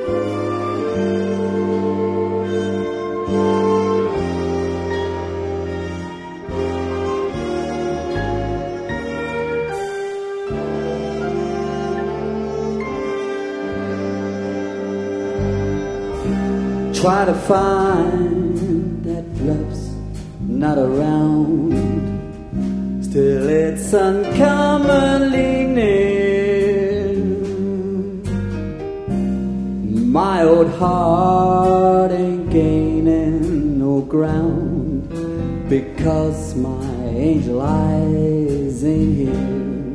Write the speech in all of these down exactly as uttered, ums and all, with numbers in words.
Try to find that love's not around, still it's uncommonly near. My old heart ain't gaining no ground, because my angel eyes ain't here.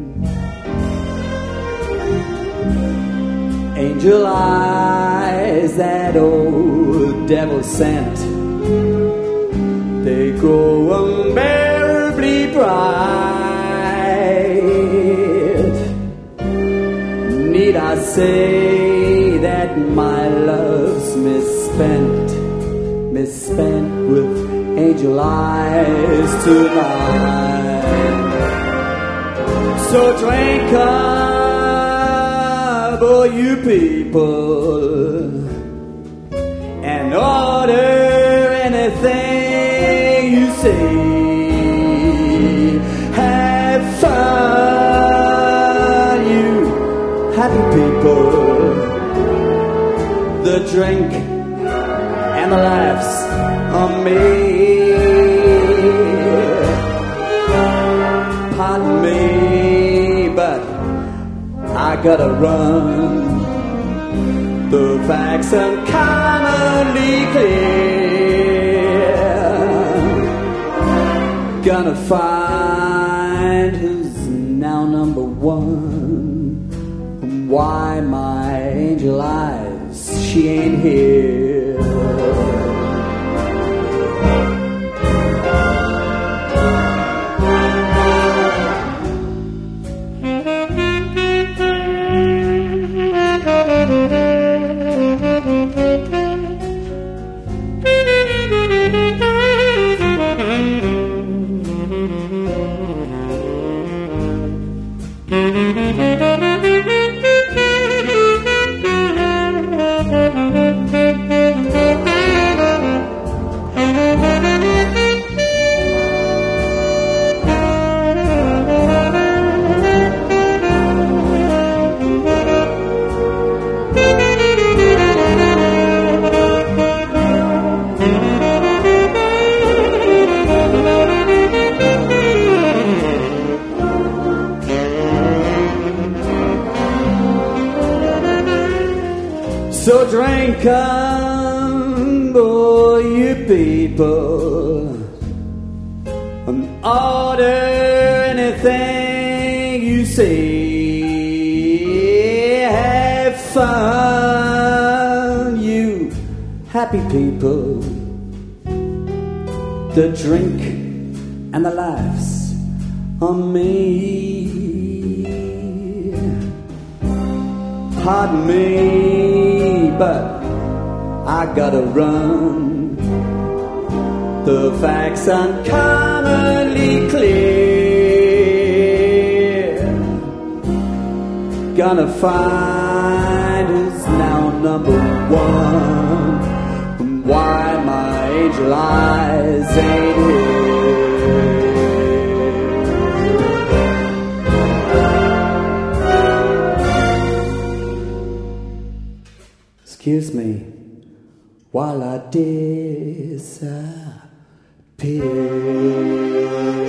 Angel eyes that old devil sent, they grow unbearably bright. Need I say that my love's misspent, misspent with angel eyes tonight? So drink up, oh you people, and order anything you say. Have fun, you happy people. The drink and the laughs on me. Pardon me, but I gotta run. The facts uncommonly clear. Gonna find who's now number one, and why my angel eyes, she ain't here. So drink on, boy, you people, and order anything you say. Have fun, you happy people. The drink and the laughs on me. Pardon me, but I gotta run. The facts uncommonly clear. Gonna find who's now number one, and why my angel eyes ain't here. Excuse me while I disappear.